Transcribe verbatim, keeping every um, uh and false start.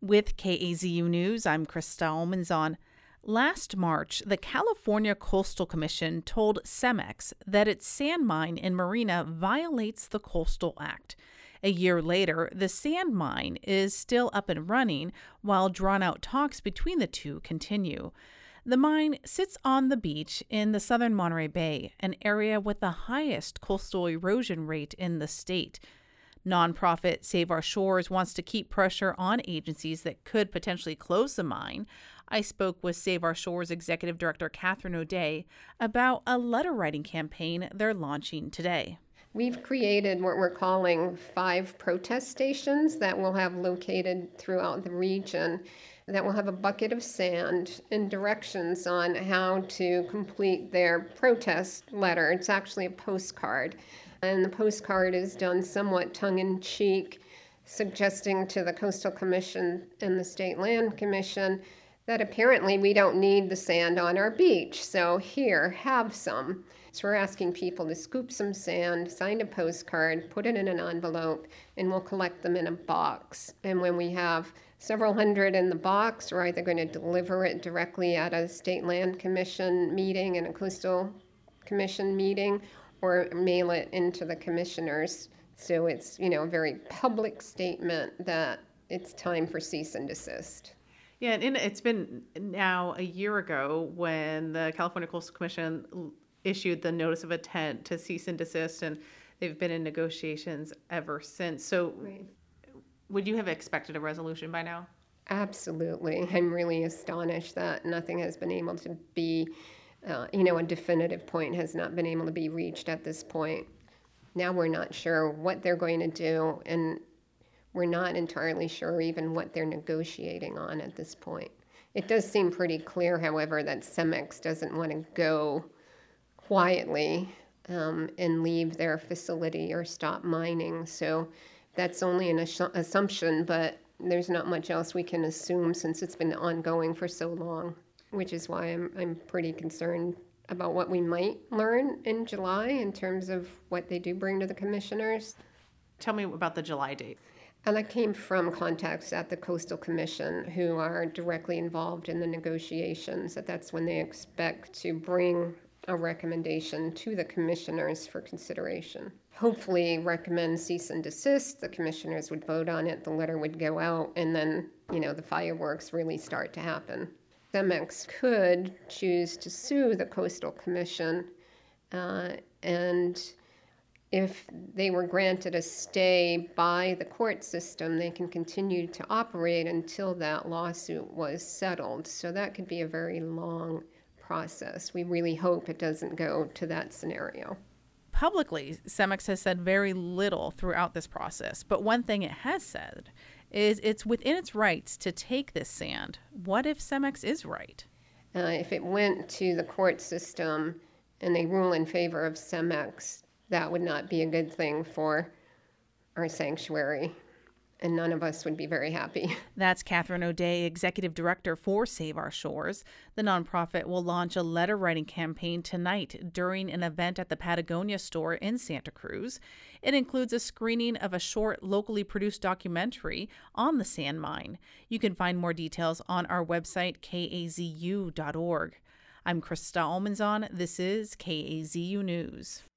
With K A Z U News, I'm Krista Almanzon. Last March, the California Coastal Commission told Cemex that its sand mine in Marina violates the Coastal Act. A year later, the sand mine is still up and running while drawn-out talks between the two continue. The mine sits on the beach in the southern Monterey Bay, an area with the highest coastal erosion rate in the state. Nonprofit Save Our Shores wants to keep pressure on agencies that could potentially close the mine. I spoke with Save Our Shores Executive Director Catherine O'Day about a letter writing campaign they're launching today. We've created what we're calling five protest stations that we'll have located throughout the region that will have a bucket of sand and directions on how to complete their protest letter. It's actually a postcard. And the postcard is done somewhat tongue-in-cheek, suggesting to the Coastal Commission and the State Land Commission that apparently we don't need the sand on our beach. So here, have some. So we're asking people to scoop some sand, sign a postcard, put it in an envelope, and we'll collect them in a box. And when we have several hundred in the box, we're either going to deliver it directly at a State Land Commission meeting and a Coastal Commission meeting, or mail it into the commissioners. So it's, you know, a very public statement that it's time for cease and desist. Yeah, and it's been now a year ago when the California Coastal Commission issued the notice of intent to cease and desist, and they've been in negotiations ever since. So right. Would you have expected a resolution by now? Absolutely. I'm really astonished that nothing has been able to be Uh, you know, a definitive point has not been able to be reached at this point. Now we're not sure what they're going to do, and we're not entirely sure even what they're negotiating on at this point. It does seem pretty clear, however, that Cemex doesn't want to go quietly um, and leave their facility or stop mining. So that's only an assu- assumption, but there's not much else we can assume since it's been ongoing for so long. Which is why I'm I'm pretty concerned about what we might learn in July in terms of what they do bring to the commissioners. Tell me about the July date. And that came from contacts at the Coastal Commission who are directly involved in the negotiations, that that's when they expect to bring a recommendation to the commissioners for consideration. Hopefully recommend cease and desist, the commissioners would vote on it, the letter would go out, and then, you know, the fireworks really start to happen. Cemex could choose to sue the Coastal Commission, uh, and if they were granted a stay by the court system, they can continue to operate until that lawsuit was settled. So that could be a very long process. We really hope it doesn't go to that scenario. Publicly, Cemex has said very little throughout this process, but one thing it has said is it's within its rights to take this sand. What if Cemex is right? Uh, if it went to the court system and they rule in favor of Cemex, that would not be a good thing for our sanctuary, and none of us would be very happy. That's Catherine O'Day, Executive Director for Save Our Shores. The nonprofit will launch a letter writing campaign tonight during an event at the Patagonia store in Santa Cruz. It includes a screening of a short, locally produced documentary on the sand mine. You can find more details on our website, K A Z U dot org. I'm Krista Almanzon. This is K A Z U News.